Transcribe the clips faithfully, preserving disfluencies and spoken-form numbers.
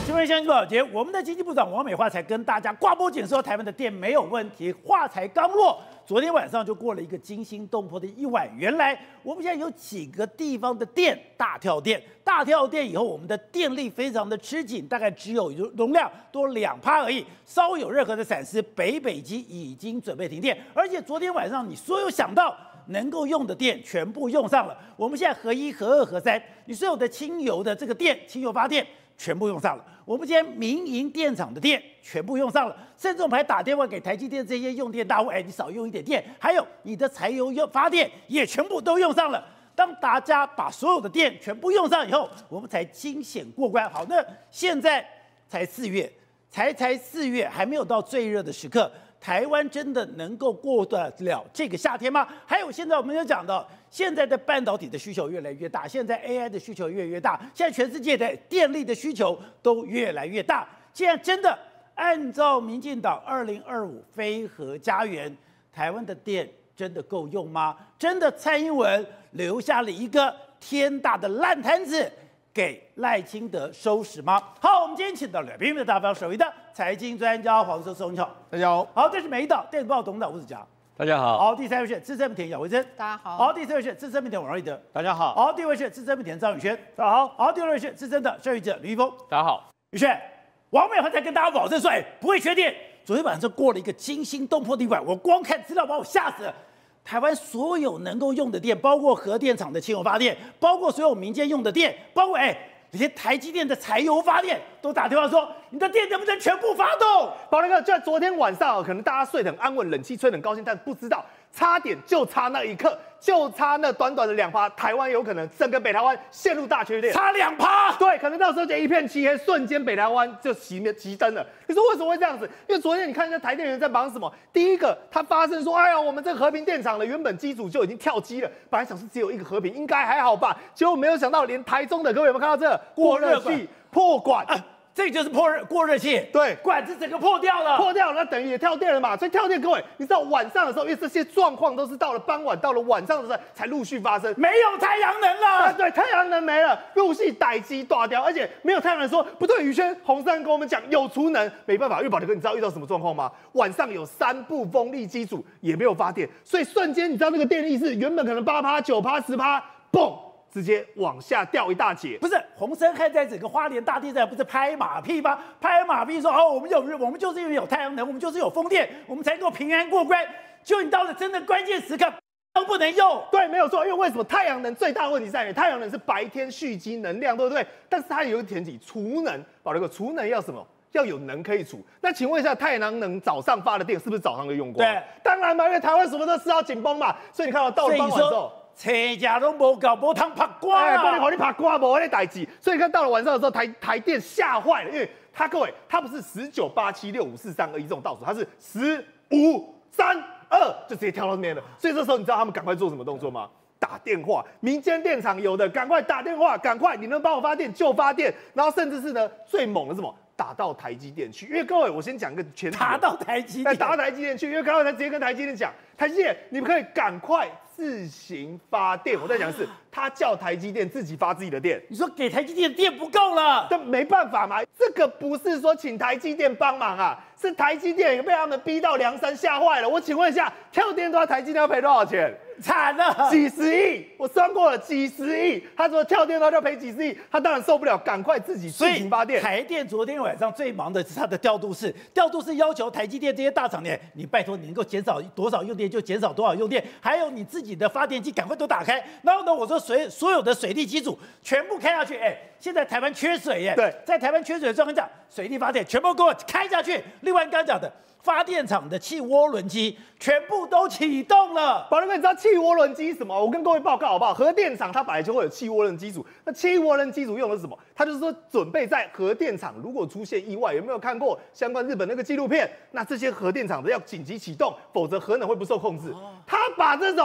新闻先报节，我们的经济部长王美花才跟大家挂播警说，台湾的电没有问题。话才刚落，昨天晚上就过了一个惊心动魄的一晚。原来我们现在有几个地方的电大跳电，大跳电以后，我们的电力非常的吃紧，大概只有容量多两趴而已。稍有任何的闪失，北北基已经准备停电。而且昨天晚上你所有想到能够用的电全部用上了。我们现在核一、核二、核三，你所有的轻油的这个电，轻油发电全部用上了。我们今天民营电厂的电全部用上了，甚至我们还打电话给台积电这些用电大户，哎，你少用一点电。还有你的柴油用发电也全部都用上了。当大家把所有的电全部用上以后，我们才惊险过关。好，那现在才四月，才才四月，还没有到最热的时刻。台湾真的能够过得了这个夏天吗？还有现在我们有讲到，现在的半导体的需求越来越大，现在 A I 的需求越来越大，现在全世界的电力的需求都越来越大。现在真的按照民进党二零二五非核家园，台湾的电真的够用吗？真的蔡英文留下了一个天大的烂摊子给赖清德收拾吗？好，我们今天请到了平面大方首位的财经专家黄寿松，你好， 大家好。 好，这是美岛电子报董事长吴子嘉， 大家好。 好，第三位是资深媒体姚维珍， 大家好。 好，第四位是资深媒体王瑞德， 大家好。 好，第五位是资深媒体张宇轩，大家好。好，第六位是资深的社会记者吕一峰， 大家好。 宇轩，王美花才跟大家保证说，哎，不会缺电。昨天晚上过了一个惊心动魄的一晚，我光看资料把我吓死了。台湾所有能够用的电，包括核电厂的轻油发电，包括所有民间用的电，包括哎。连台积电的柴油发电都打电话说，你的电能不能全部发动？ 宝雷哥，就在昨天晚上，可能大家睡得很安稳，冷气吹得很高兴，但不知道差点就差那一刻，就差那短短的两趴，台湾有可能整个北台湾陷入大缺电， 差两趴。 对，可能到时候就一片漆黑，瞬间北台湾就熄灭熄灯了。可是为什么会这样子？因为昨天你看一下台电人在忙什么？第一个，他发生说，哎呀，我们这个和平电厂的原本机组就已经跳机了，本来想是只有一个和平，应该还好吧，结果没有想到连台中的，各位有没有看到这个过热器破管？ 啊这就是破热过热器， 对， 管子整个破掉了， 破掉了，那等于也跳电了嘛。所以跳电，各位，你知道晚上的时候，因为这些状况都是到了傍晚，到了晚上的时候才陆续发生， 没有太阳能了， 啊，对，太阳能没了，陆续待机断掉，而且没有太阳能说不对，宇轩、洪山跟我们讲有储能，没办法，因为宝德哥，你知道遇到什么状况吗？晚上有三部风力机组也没有发电，所以瞬间你知道那个电力是原本可能八趴、九趴、十趴，嘣。直接往下掉一大截， 不是洪森还在整个花莲大地震，不是拍马屁吗？拍马屁说哦，我们有，我们就是因为有太阳能，我们就是有风电，我们才能够平安过关。就你到了真的关键时刻都不能用， 对，没有错。因为为什么太阳能最大的问题在于太阳能是白天蓄积能量，对不对？但是它有一个前提，储能，保留个储能要什么？要有能可以储。那请问一下，太阳能早上发的电是不是早上就用光？ 对， 当然嘛，因为台湾什么都吃到紧绷嘛，所以你看到到了傍晚之后。 车价都无够，无通拍瓜啦！哎，帮你拍瓜，无那代志。所以你看到了晚上的时候，台台电吓坏了，因为它各位，它不是十九八七六五四三二一这种倒数，它是十五三二就直接跳到那边了。所以这时候你知道他们赶快做什么动作吗？打电话，民间电厂有的赶快打电话，赶快你能帮我发电就发电，然后甚至是呢最猛的是什么？打到台积电去，因为各位，我先讲一个前提， 打到台积电， 打到台积电去，因为刚刚才直接跟台积电讲，台积电你们可以赶快自行发电。我再讲一次，他叫台积电自己发自己的电。 你说给台积电的电不够了， 但没办法嘛，这个不是说请台积电帮忙啊，是台积电也被他们逼到梁山吓坏了。我请问一下，跳电的话，台积电要赔多少钱？ 惨了， 几十亿，我算过了，几十亿。他说跳电的话就赔几十亿，他当然受不了，赶快自己自行发电。 台电昨天晚上最忙的是他的调度室，调度室要求台积电这些大厂呢，你拜托你能够减少多少用电就减少多少用电，还有你自己的发电机赶快都打开。然后呢，我说水所有的水利机组全部开下去，哎，现在台湾缺水耶， 对， 在台湾缺水的状况下，水利发电全部给我开下去。另外刚刚讲的。发电厂的气涡轮机全部都启动了。 宝仁哥，你知道气涡轮机是什么？我跟各位报告好不好？核电厂它本来就会有气涡轮机组，那气涡轮机组用的是什么？它就是说准备在核电厂如果出现意外，有没有看过相关日本那个纪录片？那这些核电厂的要紧急启动，否则核能会不受控制。他把这种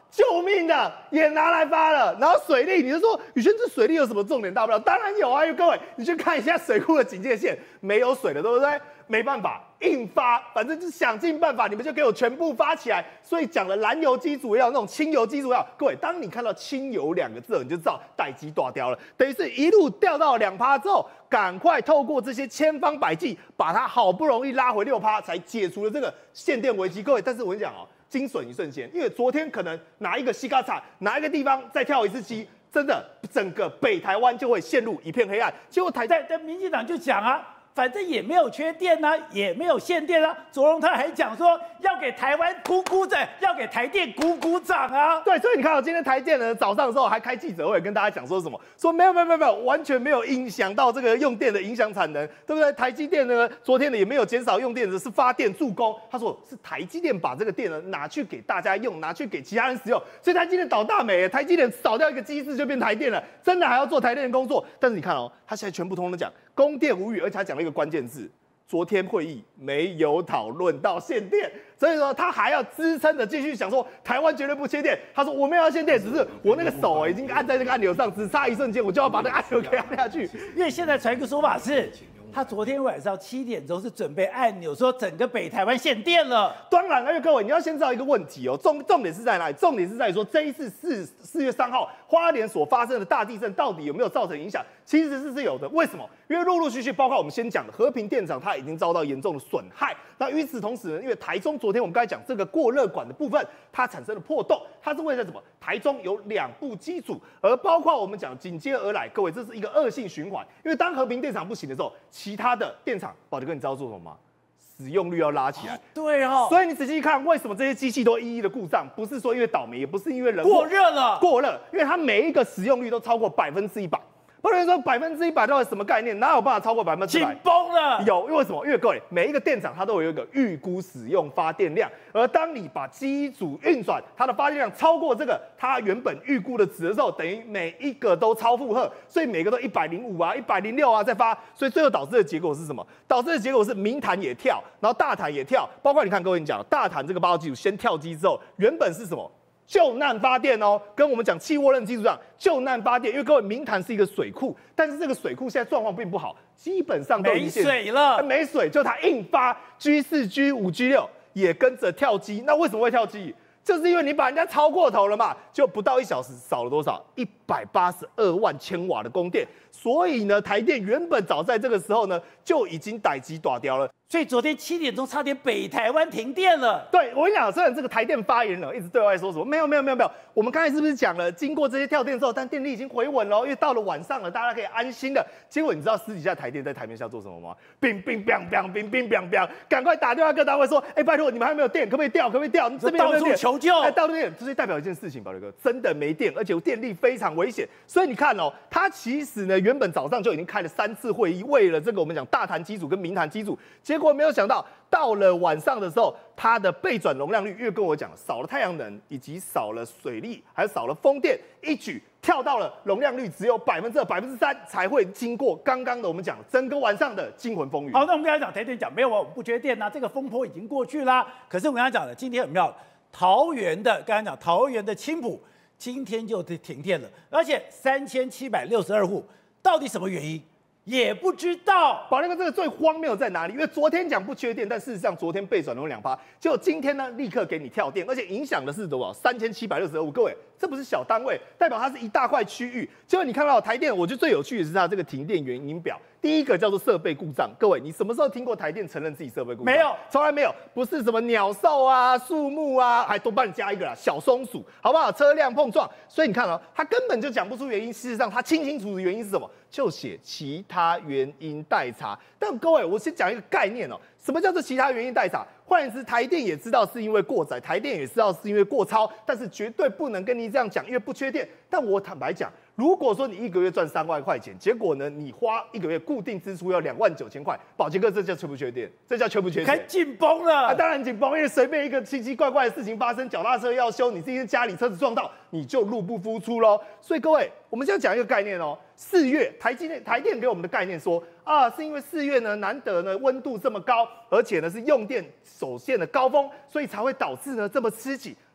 救命的也拿来发了，然后水利，你就说宇轩这水利有什么重点大不了？当然有啊，因为各位你去看一下水库的警戒线，没有水了，对不对？没办法，硬发，反正就想尽办法，你们就给我全部发起来。所以讲了燃油机组要那种轻油机组要，各位，当你看到轻油两个字，你就知道待机断掉了，等于是一路掉到两趴之后，赶快透过这些千方百计，把它好不容易拉回六趴，才解除了这个限电危机。各位，但是我跟你讲哦。精损一瞬间，因为昨天可能哪一个西嘎嚓，哪一个地方再跳一次机，真的整个北台湾就会陷入一片黑暗。结果台但但民进党就讲啊，反正也没有缺电啊，也没有限电啊。卓荣泰还讲说要给台湾鼓鼓掌，要给台电鼓鼓掌啊。 对，所以你看到、哦、今天台电呢早上的时候还开记者会跟大家讲说什么？说没有没有没有没有，完全没有影响到这个用电的影响产能，对不对？台积电呢昨天呢也没有减少用电，只是发电助攻。他说是台积电把这个电呢拿去给大家用，拿去给其他人使用，所以台积电倒大霉，台积电少掉一个机制就变台电了，真的还要做台电的工作。但是你看哦，他现在全部通通讲供电无虞，而且他讲了一个关键字。昨天会议没有讨论到限电，所以说他还要支撑着继续想说台湾绝对不缺电。他说我没有要限电，只是我那个手已经按在这个按钮上，只差一瞬间我就要把那个按钮给按下去。 因为现在传一个说法是，他昨天晚上七点钟是准备按钮，说整个北台湾限电了。 当然，而且各位你要先知道一个问题哦，重重点是在哪里？重点是在于说这一次四四月三号花莲所发生的大地震到底有没有造成影响？其实是是有的。为什么？因为陆陆续续，包括我们先讲的和平电厂，它已经遭到严重的损害。那与此同时呢，因为台中昨天我们刚才讲这个过热管的部分，它产生了破洞，它是为了什么？台中有两部机组，而包括我们讲紧接而来，各位这是一个恶性循环。因为当和平电厂不行的时候，其他的电厂，宝杰哥你知道做什么吗？使用率要拉起来。 哦对哦， 所以你仔细看，为什么这些机器都一一的故障？不是说因为倒霉，也不是因为人过热了， 过热，因为它每一个使用率都超过百分之一百。不能说百分之一百到底什么概念？哪有办法超过百分之百？ 紧绷了。 有，因为什么？因为各位每一个电厂它都有一个预估使用发电量，而当你把机组运转，它的发电量超过这个它原本预估的值的时候，等于每一个都超负荷，所以每个都一百零五啊、一百零六啊在发，所以最后导致的结果是什么？导致的结果是明潭也跳，然后大潭也跳，包括你看各位你讲大潭这个八号机组先跳机之后，原本是什么？救难发电哦，跟我们讲气涡轮机组上救难发电，因为各位明潭是一个水库，但是这个水库现在状况并不好，基本上都没水了， 没水，就它硬发 G 四、G 五、G 六也跟着跳机。那为什么会跳机？就是因为你把人家超过头了嘛，就不到一小时少了多少？一百八十二万千瓦的供电。所以呢，台电原本早在这个时候呢就已经待机断掉了。 所以昨天七点钟差点北台湾停电了。 对，我跟你讲，虽然这个台电发言人一直对外说什么没有没有没有没有，我们刚才是不是讲了，经过这些跳电之后，但电力已经回稳了，因为到了晚上了，大家可以安心的。结果你知道私底下台电在台面下做什么吗？冰冰冰冰冰冰冰冰，赶快打电话各单位说，哎、欸，拜托你们还没有电，可不可以调？可不可以调？你这边有没有电？ 到处求救。 哎，到处电，这就代表一件事情，宝雷哥真的没电，而且电力非常危险。所以你看哦，他其实呢原本早上就已经开了三次会议，为了这个我们讲大潭机组跟明潭机组，结果没有想到。到了晚上的时候，它的备转容量率，因为跟我讲少了太阳能，以及少了水力，还有少了风电，一举跳到了容量率只有百分之二、百分之三，才会经过刚刚的我们讲整个晚上的惊魂风雨。 好，那我们刚才讲台电讲没有啊，我们不缺电啊，这个风波已经过去啦。可是我刚才讲的，今天很妙，桃园的刚才讲桃园的青埔今天就停电了，而且三千七百六十二户，到底什么原因？也不知道。 宝那个这个最荒谬在哪里？因为昨天讲不缺电，但事实上昨天备转容两趴，结果今天呢立刻给你跳电，而且影响的是多少？三千七百六十二户，各位这不是小单位，代表它是一大块区域。结果你看到台电，我觉得最有趣的是它这个停电原因表。第一个叫做设备故障，各位你什么时候听过台电承认自己设备故障？ 没有， 从来没有。不是什么鸟兽啊、树木啊，还多帮你加一个啦，小松鼠，好不好？车辆碰撞，所以你看哦，他根本就讲不出原因。事实上，他清清楚楚的原因是什么？就写其他原因待查。但各位，我先讲一个概念哦，什么叫做其他原因待查？换言之，台电也知道是因为过载，台电也知道是因为过超，但是绝对不能跟你这样讲，因为不缺电。但我坦白讲，如果说你一个月赚三万块钱，结果呢，你花一个月固定支出要两万九千块，宝杰哥，这叫缺不缺电？这叫缺不缺电？ 开紧绷了、 啊，当然紧绷，因为随便一个奇奇怪怪的事情发生，脚踏车要修，你自己家里车子撞到，你就入不敷出喽。所以各位，我们现在讲一个概念哦，四月台积电台电给我们的概念说啊，是因为四月呢难得呢温度这么高，而且呢是用电首现的高峰，所以才会导致呢这么吃紧。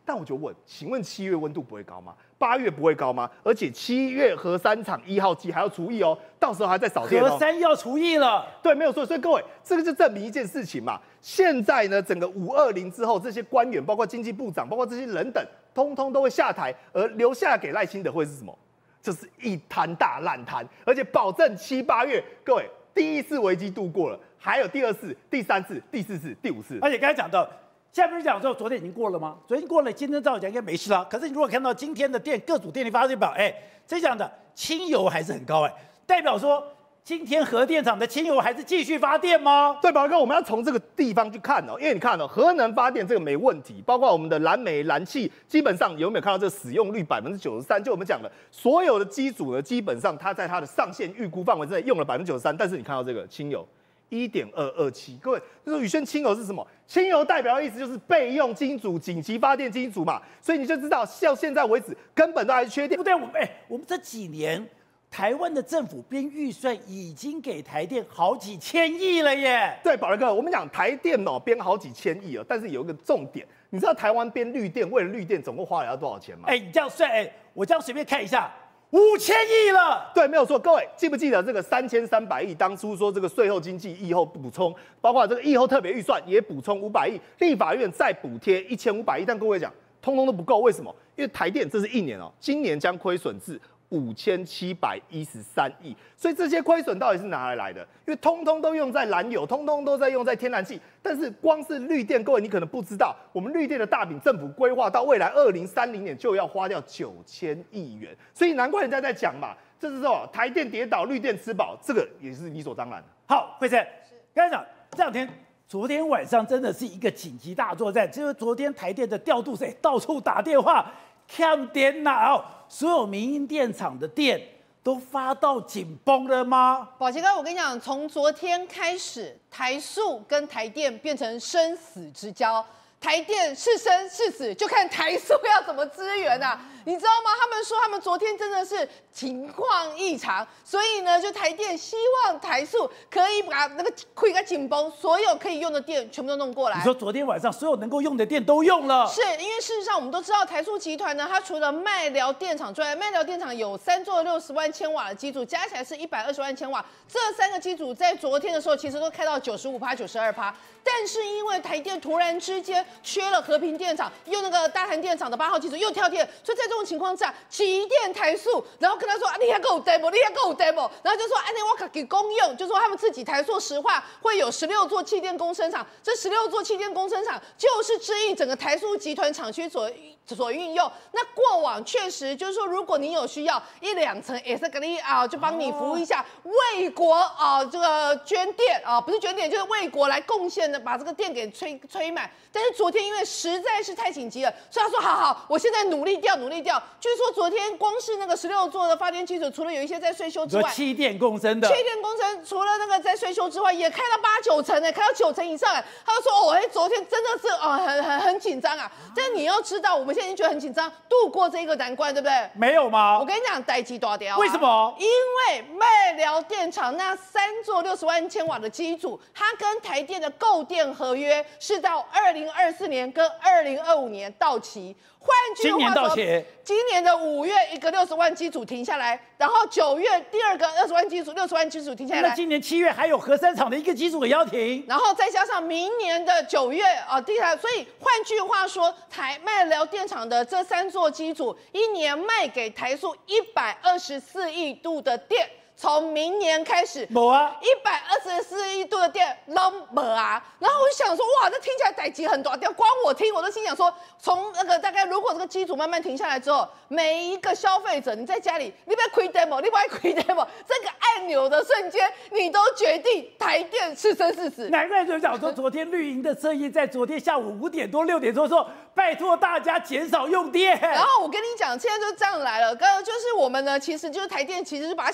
但我就问，请问七月温度不会高吗？八月不会高吗？而且七月核三厂一号机还要除役哦，到时候还在扫电哦。 核三要除役了， 对，没有错。所以各位，这个就证明一件事情嘛。现在呢，整个五二零之后，这些官员，包括经济部长，包括这些人等，通通都会下台，而留下给赖清德会是什么？就是一滩大烂摊，而且保证七八月，各位第一次危机度过了，还有第二次、第三次、第四次、第五次。 而且刚才讲到。现在不是讲说昨天已经过了吗？昨天过了，今天照讲应该没事了。可是你如果看到今天的电各组电力发电表，哎，这讲的轻油还是很高，哎，代表说今天核电厂的轻油还是继续发电吗？ 对，宝哥，我们要从这个地方去看哦，因为你看哦，核能发电这个没问题，包括我们的燃煤、燃气，基本上有没有看到这个使用率百分之九十三？就我们讲的，所有的机组呢，基本上它在它的上限预估范围之内用了百分之九十三，但是你看到这个轻油。一点二二七，各位，就是宇轩轻油是什么？轻油代表的意思就是备用金组、紧急发电金组嘛，所以你就知道，到现在为止根本都还是缺电。 不对，我们哎，我们这几年台湾的政府编预算已经给台电好几千亿了耶。 对，宝仁哥，我们讲台电哦编好几千亿了，但是有一个重点，你知道台湾编绿电为了绿电总共花了要多少钱吗？ 哎，你这样算，哎，我这样随便看一下。五千亿了， 对，没有错。各位记不记得这个三千三百亿？当初说这个税后经济疫后补充，包括这个疫后特别预算也补充五百亿，立法院再补贴一千五百亿。但各位讲，通通都不够，为什么？因为台电这是一年哦，今年将亏损至五千七百一十三亿，所以这些亏损到底是哪里来的？因为通通都用在燃油，通通都在用在天然气。但是光是绿电，各位你可能不知道，我们绿电的大饼政府规划到未来二零三零年就要花掉九千亿元，所以难怪人家在讲嘛，这是说台电跌倒，绿电吃饱，这个也是理所当然的。 好，慧珍，刚才讲这两天。昨天晚上真的是一个紧急大作战，就是昨天台电的调度是到处打电话，看电呐，然后所有民营电厂的电都发到紧绷了吗？ 宝杰哥，我跟你讲，从昨天开始，台塑跟台电变成生死之交。台电是生是死，就看台塑要怎么支援啊！你知道吗？他们说他们昨天真的是情况异常，所以呢，就台电希望台塑可以把那个亏个紧绷，所有可以用的电全部都弄过来。 你说昨天晚上所有能够用的电都用了？ 是因为事实上我们都知道，台塑集团呢，它除了麦寮电厂之外，麦寮电厂有三座六十万千瓦的机组，加起来是一百二十万千瓦。这三个机组在昨天的时候，其实都开到九十五趴、九十二趴。但是因为台电突然之间缺了和平电厂，用那个大潭电厂的八号机组又跳电，所以在这种情况下，旗电台塑，然后跟他说啊，你还给我 demo， 你还给我 demo， 然后就说啊，那我给公用，就说他们自己台塑石化会有十六座气电工生厂，这十六座气电工生厂就是支应整个台塑集团厂区所所运用。那过往确实就是说，如果你有需要一两层，也是给你啊，就帮你服务一下，为国啊这个捐电啊，不是捐电就是为国来贡献的，把这个电给催催满。但是昨天因为实在是太紧急了，所以他说好好，我现在努力调努力调。据说昨天光是那个十六座的发电机组，除了有一些在税修之外， 气电共生的气电工程除了那个在税修之外，也开到八九成呢，开到九成以上哎。他就说哦，哎，昨天真的是啊、呃、很很很紧张啊。但是你要知道，我们现在已经觉得很紧张，度过这个难关，对不对？ 没有吗？ 我跟你讲，代机大条、啊。 为什么？ 因为麦寮电厂那三座六十万千瓦的机组，它跟台电的购电合约是到二零二四年跟二零二五年到期。换句话说， 今年到期， 今年的五月一个六十万机组停下来，然后九月第二个二十万机组六十万机组停下来。 那今年七月还有核三厂的一个机组也要停， 然后再加上明年的九月啊，第三，所以换句话说，台麦寮电厂的这三座机组一年卖给台塑一百二十四亿度的电。从明年开始， 没啊， 一百二十四亿度的电都没啊。然后我就想说，哇，这听起来代级很大，光我听我都心想说，从那个大概如果这个机组慢慢停下来之后，每一个消费者你在家里，你不要亏 demo， 你不要亏 demo， 这个按钮的瞬间，你都决定台电是生是死。 难怪就讲说，昨天绿营的侧翼在昨天下午五点多六点多说，拜托大家减少用电。 然后我跟你讲，现在就这样来了，刚刚就是我们呢，其实就是台电，其实是把它想成这个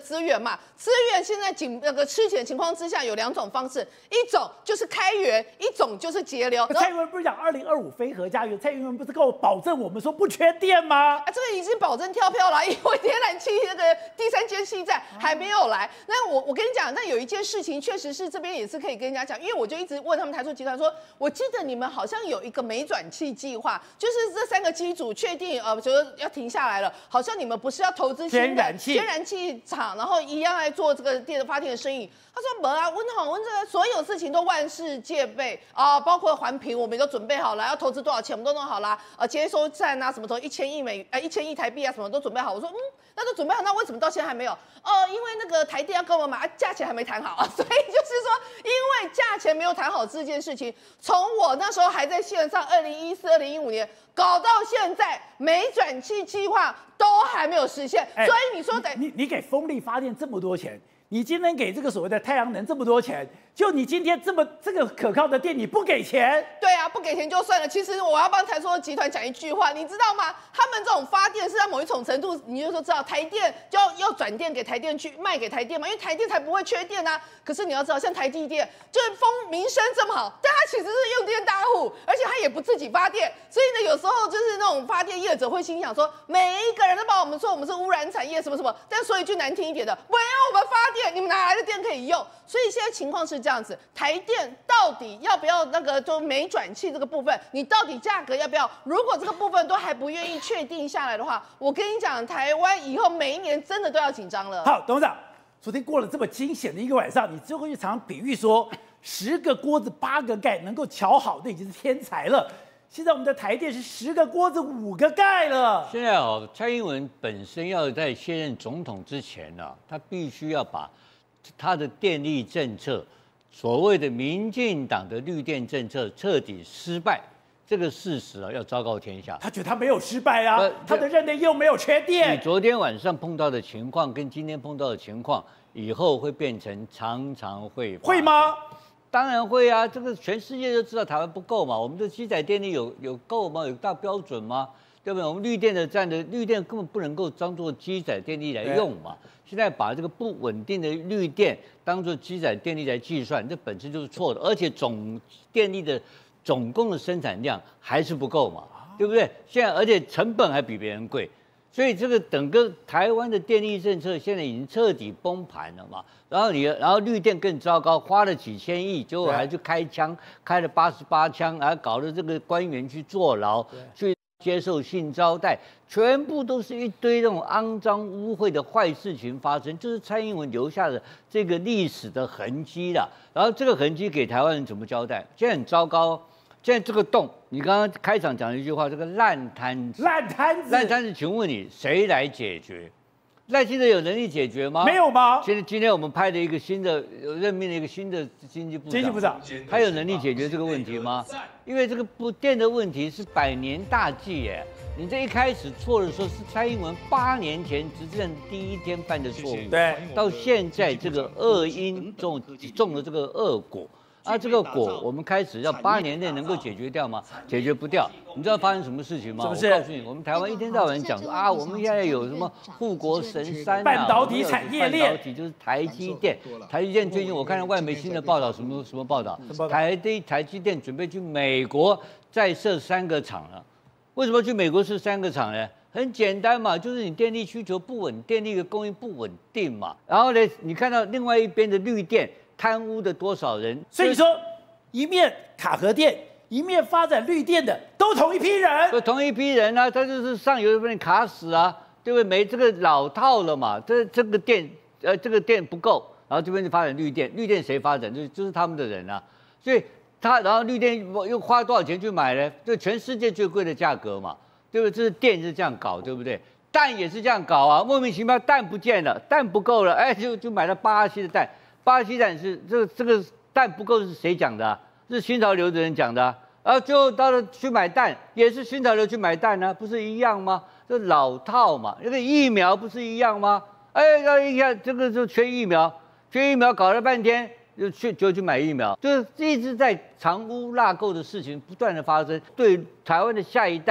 资源嘛。资源现在紧那个吃紧的情况之下，有两种方式，一种就是开源，一种就是节流。 蔡英文不是讲二零二五非核家园，蔡英文不是跟我保证我们说不缺电吗？ 啊，这个已经保证跳票了，因为天然气那个第三阶气站还没有来。那我我跟你讲，那有一件事情确实是这边也是可以跟人家讲，因为我就一直问他们台塑集团说，我记得你们好像有一个美转气计划，就是这三个机组确定呃，觉得要停下来了，好像你们不是要投资新的天然气天然气厂，然后一样来做这个电发电的生意。他说没啊，温好温这个所有事情都万事皆备啊，包括环评我们都准备好了，要投资多少钱我们都弄好了，呃，接收站啊什么都一千亿美呃一千亿台币啊什么都准备好。我说嗯，那都准备好，那为什么到现在还没有？哦，因为那个台电要跟我们买，啊、价钱还没谈好，所以就是说，因为价钱没有谈好这件事情，从我那时候还在线上，二零一四、二零一五年搞到现在，美转气计划都还没有实现， 哎所以你说等你你给风力发电这么多钱，你今天给这个所谓的太阳能这么多钱，就你今天这么这个可靠的电你不给钱？ 对啊，不给钱就算了。其实我要帮台塑集团讲一句话，你知道吗？他们这种发电是在某一种程度，你就说知道台电就要要转电给台电去卖给台电嘛，因为台电才不会缺电啊。可是你要知道，像台积电就是风名声这么好，但它其实是用电大户，而且它也不自己发电，所以呢，有时候就是那种发电业者会心想说，每一个人都把我们说我们是污染产业什么什么，但说一句难听一点的，没有我们发电，你们哪来的电可以用？所以现在情况是这样子，台电到底要不要那个就美转气这个部分，你到底价格要不要？如果这个部分都还不愿意确定下来的话，我跟你讲，台湾以后每一年真的都要紧张了。 好，董事长，昨天过了这么惊险的一个晚上，你最后一场比喻说，十个锅子八个盖能够瞧好，那已经是天才了。现在我们的台电是十个锅子五个盖了。 现在哦，蔡英文本身要在卸任总统之前呢、啊，他必须要把他的电力政策，所谓的民进党的绿电政策彻底失败，这个事实啊要昭告天下。 他觉得他没有失败啊， 呃他的任内又没有缺你电。 昨天晚上碰到的情况跟今天碰到的情况，以后会变成常常会会吗？ 当然会啊，这个全世界都知道台湾不够嘛，我们的基载电力有有够吗？有大标准吗？对不对？我们绿电的占的绿电根本不能够当做基载电力来用嘛。现在把这个不稳定的绿电当做基载电力来计算，这本身就是错的，而且总电力的总共的生产量还是不够嘛，对不对？现在而且成本还比别人贵。所以这个整个台湾的电力政策现在已经彻底崩盘了嘛，然后你然后绿电更糟糕，花了几千亿，结果还去开枪，开了八十八枪，还搞得这个官员去坐牢，去接受性招待，全部都是一堆那种肮脏污秽的坏事情发生，就是蔡英文留下的这个历史的痕迹啦。然后这个痕迹给台湾人怎么交代？现在很糟糕。现在这个洞，你刚刚开场讲了一句话，这个烂摊子， 烂摊子， 烂摊子，请问你谁来解决？赖清德有能力解决吗？ 没有吗？ 现在今天我们派了一个新的，任命了一个新的经济部长， 经济部长， 他有能力解决这个问题吗？因为这个不电的问题是百年大计耶。你这一开始错的时候是蔡英文八年前执政第一天犯的错误， 对， 到现在这个恶因种种了这个恶果。啊，这个果我们开始要八年内能够解决掉吗？解决不掉。你知道发生什么事情吗？ 什么事？ 我告诉你，我们台湾一天到晚讲说啊，我们现在有什么护国神山、啊、 半导体产业链， 半导体就是台积电。台积电最近我看到外媒新的报道，什么什么报道？台积台积电准备去美国再设三个厂了。为什么去美国设三个厂呢？很简单嘛，就是你电力需求不稳，电力的供应不稳定嘛。然后呢，你看到另外一边的绿电。贪污的多少人？ 所以说，一面卡核电，一面发展绿电的，都同一批人， 都同一批人啊，他就是上游被卡死啊，对不对？没这个老套了嘛，这这个电呃这个电不够，然后这边就发展绿电，绿电谁发展？就是就是他们的人啊，所以他然后绿电又花多少钱去买呢？就全世界最贵的价格嘛，对不对？这是电是这样搞，对不对？蛋也是这样搞啊，莫名其妙蛋不见了，蛋不够了，哎，就就买了巴西的蛋。巴西蛋是这个这个蛋不够是谁讲的、啊？是新潮流的人讲的、啊。然后最后到了去买蛋，也是新潮流去买蛋呢、啊，不是一样吗？这老套嘛。那个疫苗不是一样吗？哎，要一看这个就缺疫苗，缺疫苗搞了半天就去就去买疫苗，就是一直在藏污纳垢的事情不断的发生，对台湾的下一代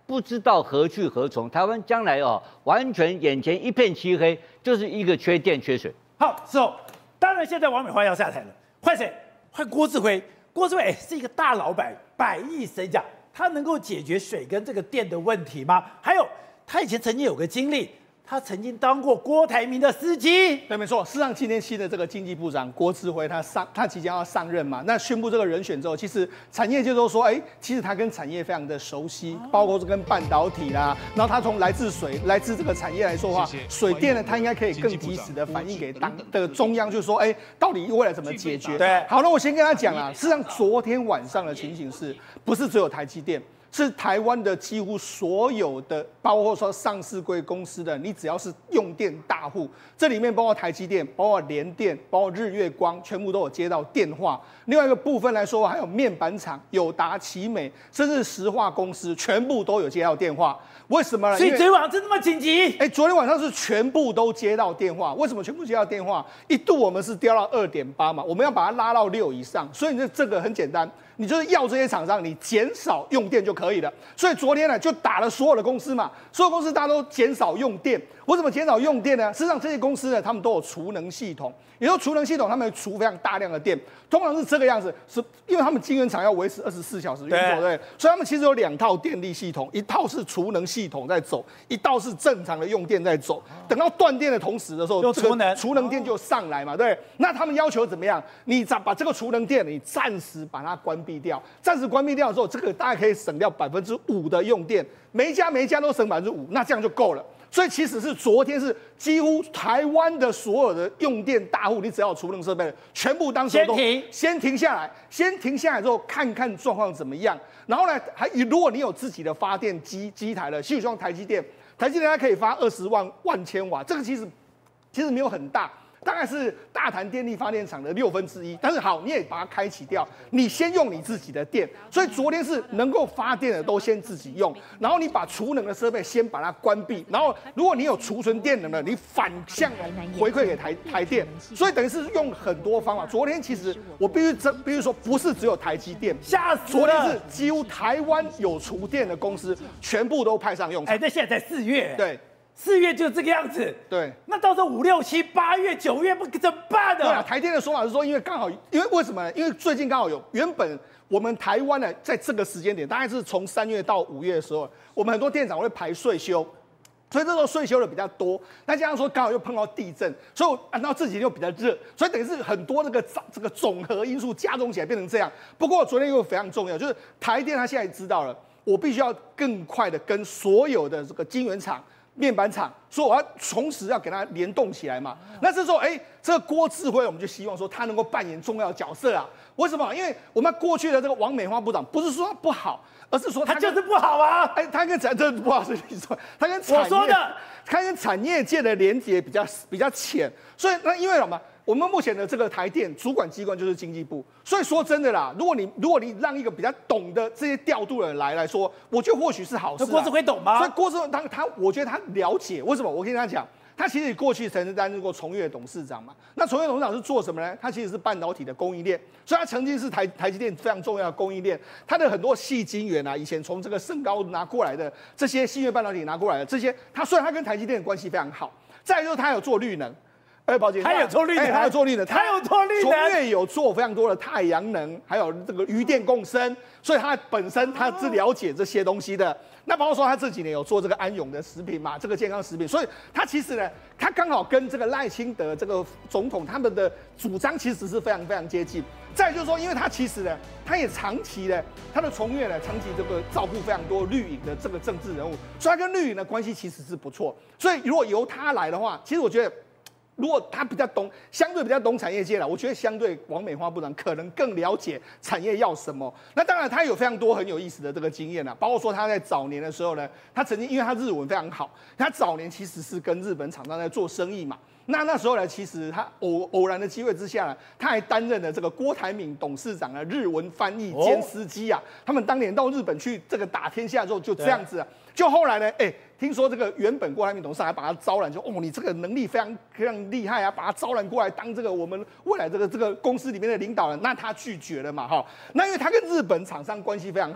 不知道何去何从。台湾将来哦，完全眼前一片漆黑，就是一个缺电缺水。 好，是哦。当然，现在王美花要下台了，换谁？换郭志辉。郭志辉哎是一个大老板，百亿身价，他能够解决水跟这个电的问题吗？还有，他以前曾经有个经历。他曾经当过郭台铭的司机， 对，没错。事实上，今天新的这个经济部长郭志辉，他上他即将要上任嘛，那宣布这个人选之后，其实产业界都说，哎，其实他跟产业非常的熟悉，包括这跟半导体啦，然后他从来自水、来自这个产业来说的话，水电呢，他应该可以更及时的反映给当的中央，就是说，哎，到底未来怎么解决？ 对， 好，那我先跟他讲啊，事实上，昨天晚上的情形是不是只有台积电？是台湾的几乎所有的，包括说上市柜公司的，你只要是用电大户，这里面包括台积电、包括联电、包括日月光，全部都有接到电话。另外一个部分来说，还有面板厂、友达、奇美，甚至石化公司，全部都有接到电话。为什么呢？ 所以昨天晚上真这么紧急？ 哎，昨天晚上是全部都接到电话。为什么全部接到电话？一度我们是掉到二点八嘛，我们要把它拉到六以上。所以这这个很简单。你就是要这些厂商，你减少用电就可以了。所以昨天呢，就打了所有的公司嘛，所有公司大家都减少用电。为什么减少用电呢？事实上，这些公司呢，他们都有储能系统，也就是储能系统，他们储非常大量的电，通常是这个样子，是因为他们晶圆厂要维持二十四小时运作，对不对？所以他们其实有两套电力系统，一套是储能系统在走，一套是正常的用电在走。等到断电的同时的时候， 有储能， 储能电就上来嘛，对。那他们要求怎么样？你把这个储能电，你暂时把它关闭掉，暂时关闭掉的时候，这个大概可以省掉百分之五的用电，每一家每一家都省百分之五，那这样就够了。所以其实是昨天是几乎台湾的所有的用电大户，你只要有储能设备，全部当时都先停， 先停下来，先停下来之后看看状况怎么样。然后呢，还如果你有自己的发电机机台了，譬如说台积电，台积电它可以发二十万万千瓦，这个其实其实没有很大。大概是大潭电力发电厂的六分之一，但是好，你也把它开启掉，你先用你自己的电，所以昨天是能够发电的都先自己用，然后你把储能的设备先把它关闭，然后如果你有储存电能的，你反向回馈给台台电，所以等于是用很多方法。昨天其实我必须真必须说，不是只有台积电， 吓死昨天是几乎台湾有厨电的公司全部都派上用场。 哎，那现在才四月， 对。 四月就这个样子， 对， 那到时候五六七八月九月不怎么办呢？ 对啊，台电的说法是说，因为刚好，因为为什么呢？因为最近刚好有原本我们台湾呢，在这个时间点，大概是从三月到五月的时候，我们很多电厂会排税休，所以这时候税休的比较多。那加上说刚好又碰到地震，所以按照这几天又比较热，所以等于是很多那个这个总和因素加重起来变成这样。不过昨天又非常重要，就是台电他现在知道了，我必须要更快的跟所有的这个晶圆厂。面板厂，所以我要同时要给它联动起来嘛。那这时候，哎，这个郭志辉，我们就希望说他能够扮演重要角色啊。为什么？因为我们过去的这个王美花部长，不是说他不好，而是说他就是不好啊。 哎，他跟产这不好意思，你说他跟产业， 我说的， 他跟产业界的连结比较比较浅，所以那因为什么？我们目前的这个台电主管机关就是经济部，所以说真的啦，如果你如果你让一个比较懂得这些调度的人来来说，我觉得或许是好事。 那郭志辉懂吗？ 所以郭志辉他他，我觉得他了解为什么。我跟他讲，他其实过去曾经担任过崇越董事长嘛。那崇越董事长是做什么呢？他其实是半导体的供应链，所以他曾经是台台积电非常重要的供应链。他的很多矽晶圆啊，以前从这个盛高拿过来的这些矽晶半导体拿过来的这些，他虽然他跟台积电的关系非常好，再来就是他有做绿能。哎，宝姐， 他有做绿能， 他有做绿能， 他有做绿能， 崇越有做非常多的太阳能，还有这个余电共生，所以他本身他是了解这些东西的。那包括说他这几年有做这个安永的食品嘛，这个健康食品，所以他其实呢，他刚好跟这个赖清德这个总统他们的主张其实是非常非常接近。再就是说，因为他其实呢，他也长期呢，他的崇越呢，长期这个照顾非常多绿营的这个政治人物，所以他跟绿营的关系其实是不错。所以如果由他来的话，其实我觉得。如果他比较懂，相对比较懂产业界了，我觉得相对王美花部长可能更了解产业要什么。那当然，他有非常多很有意思的这个经验啊，包括说他在早年的时候呢，他曾经因为他日文非常好，他早年其实是跟日本厂商在做生意嘛。那那时候呢，其实他偶偶然的机会之下呢，他还担任了这个郭台铭董事长的日文翻译兼司机啊。他们当年到日本去这个打天下之后，就这样子啊。就后来呢，哎、欸，听说这个原本郭台铭董事长还把他招揽，就哦，你这个能力非常非常厉害啊，把他招揽过来当这个我们未来这个这个公司里面的领导人，那他拒绝了嘛，哈。那因为他跟日本厂商关系非常好。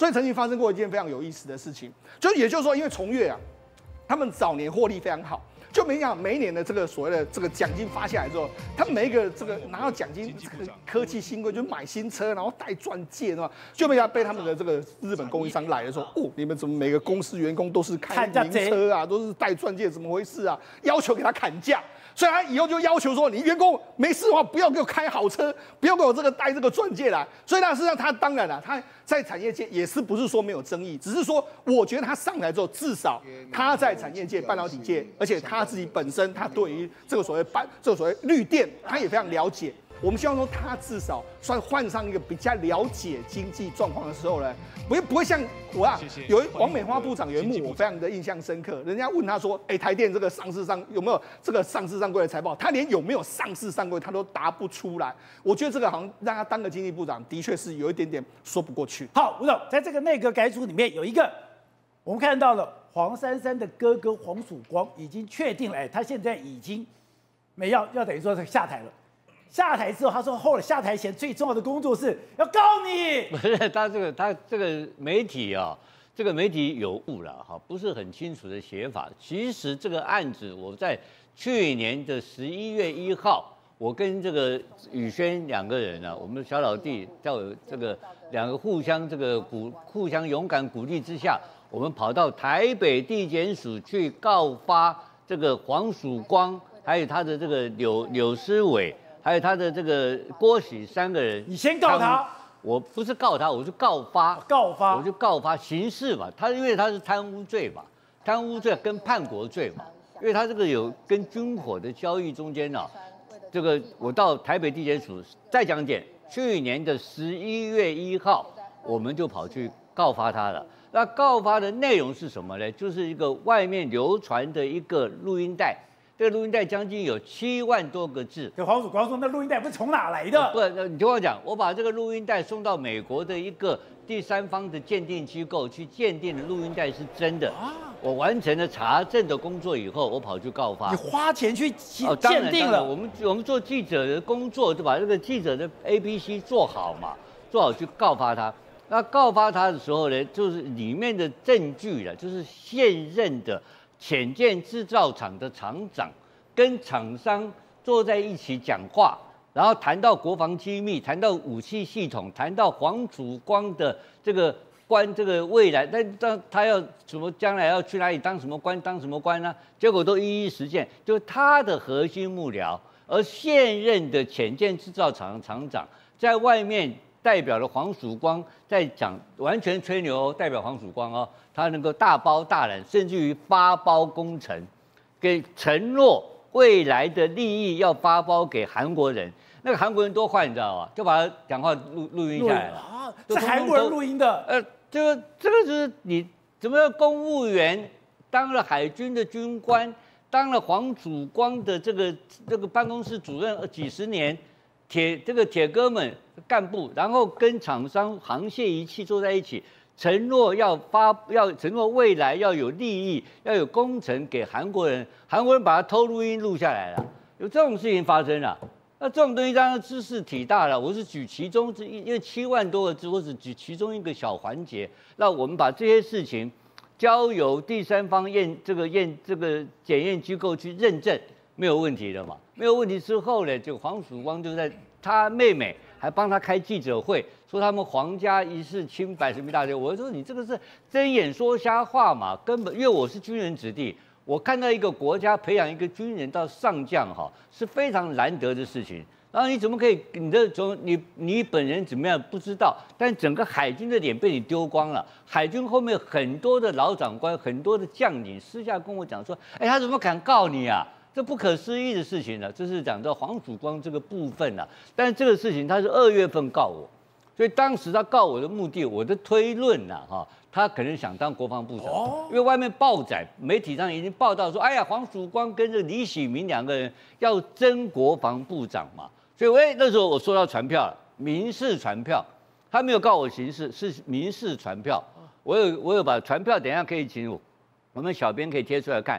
所以曾经发生过一件非常有意思的事情，就也就是说，因为崇越啊，他们早年获利非常好。就没想每一年的这个所谓的这个奖金发下来之后，他们每一个这个拿到奖金，这个科技新贵就买新车，然后戴钻戒，是吧？就没想被他们的这个日本供应商来的时候，哦，你们怎么每个公司员工都是开名车啊，都是戴钻戒，怎么回事啊？要求给他砍价。所以他以后就要求说，你员工没事的话，不要给我开好车，不要给我这个戴这个钻戒来。所以那事实上他当然了，他在产业界也是不是说没有争议，只是说我觉得他上来之后，至少他在产业界、半导体界，而且他自己本身他对于这个所谓半这个所谓绿电，他也非常了解。我们希望说他至少算换上一个比较了解经济状况的时候呢，不会不会像我啊，有王美花部长有一幕我非常的印象深刻，人家问他说，哎，台电这个上市上有没有这个上市上柜的财报，他连有没有上市上柜他都答不出来。我觉得这个好像让他当个经济部长，的确是有一点点说不过去。 好，吴总，在这个内阁改组里面有一个，我们看到了黄珊珊的哥哥黄曙光已经确定了，哎，他现在已经没要要等于说是下台了。下台之后，他说后来下台前最重要的工作是要告你。 不是他这个他这个媒体啊，这个媒体有误了哈，不是很清楚的写法。其实这个案子我在去年的十一月一号，我跟这个宇轩两个人啊，我们小老弟叫这个两个互相这个鼓互相勇敢鼓励之下，我们跑到台北地检署去告发这个黄曙光，还有他的这个柳柳思伟。还有他的这个郭喜三个人， 你先告他， 我不是告他，我是告发， 告发， 我就告发刑事嘛，他因为他是贪污罪嘛，贪污罪跟叛国罪嘛，因为他这个有跟军火的交易中间呢、啊，这个我到台北地检署再讲解，去年的十一月一号，我们就跑去告发他了。那告发的内容是什么呢？就是一个外面流传的一个录音带。这个录音带将近有七万多个字。 这黄曙光说，那录音带不是从哪来的？ 不，你听我讲，我把这个录音带送到美国的一个第三方的鉴定机构去鉴定的录音带是真的。啊，我完成了查证的工作以后，我跑去告发。 你花钱去哦， 鉴定了。 我们我们做记者的工作，就把这个记者的 A B C 做好嘛，做好去告发他。那告发他的时候呢，就是里面的证据了，就是现任的潜舰制造厂的厂长跟厂商坐在一起讲话，然后谈到国防机密，谈到武器系统，谈到黄曙光的这个官，这个未来，但但他要什么将来要去哪里当什么官，当什么官呢？结果都一一实现，就是他的核心幕僚，而现任的潜舰制造厂厂长在外面代表了黄曙光，在讲完全吹牛，代表黄曙光哦。他能够大包大揽，甚至于发包工程，给承诺未来的利益要发包给韩国人。那个韩国人多坏，你知道吗？就把他讲话录录音下来了啊，是韩国人录音的。 呃，这个这个就是你怎么样？公务员当了海军的军官，当了黄曙光的这个这个办公室主任几十年，铁这个铁哥们干部，然后跟厂商航械仪器坐在一起。承诺要发，要承诺未来要有利益，要有工程给韩国人，韩国人把它偷录音录下来了，有这种事情发生了。那这种东西当然知识体大了，我是举其中之一，因为七万多个字，我只举其中一个小环节。那我们把这些事情交由第三方验这个验这个检验机构去认证，没有问题的嘛。没有问题之后呢，就黄曙光就在他妹妹还帮他开记者会。说他们皇家一世清白神秘大学，我说你这个是睁眼说瞎话嘛，根本因为我是军人子弟，我看到一个国家培养一个军人到上将哈是非常难得的事情。然后你怎么可以你的从你你本人怎么样不知道，但整个海军的脸被你丢光了。海军后面很多的老长官、很多的将领私下跟我讲说，哎，他怎么敢告你啊？这不可思议的事情呢。这是讲到黄曙光这个部分啊，但是这个事情他是二月份告我。所以当时他告我的目的，我的推论呐，哈，他可能想当国防部长，因为外面报载媒体上已经报道说，哎呀，黄曙光跟这李喜明两个人要争国防部长嘛，所以我那时候我收到传票了，民事传票，他没有告我刑事，是民事传票，我有我有把传票，等一下可以请我我们小编可以贴出来看，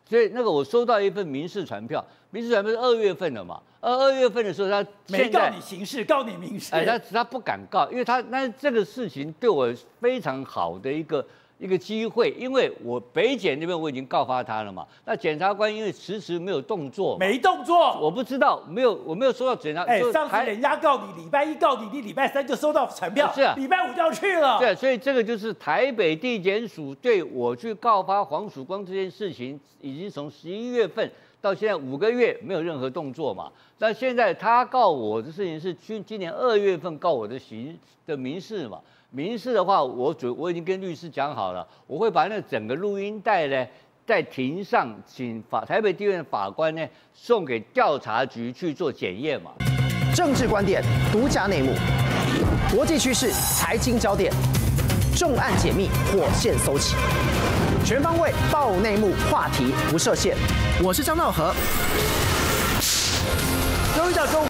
所以那个我收到一份民事传票，民事传票是二月份的嘛，而二月份的时候他没告你刑事，告你民事。 哎，他他不敢告，因为他那这个事情对我非常好的一个。一个机会，因为我北检那边我已经告发他了嘛，那检察官因为迟迟没有动作， 没动作， 我不知道，没有我没有收到检察， 哎，上次人家告你，礼拜一告你，你礼拜三就收到传票， 是啊， 礼拜五就要去了， 对，所以这个就是台北地检署对我去告发黄曙光这件事情，已经从十一月份到现在五个月没有任何动作嘛，那现在他告我的事情是今今年二月份告我的刑的民事嘛。民事的话，我主我已经跟律师讲好了，我会把那整个录音带呢，在庭上请法台北地院法官呢送给调查局去做检验嘛。 政治观点、独家内幕、国际趋势、财经焦点，重案解密，火线搜起，全方位爆内幕，话题不设限。我是张道和。 有一讲中。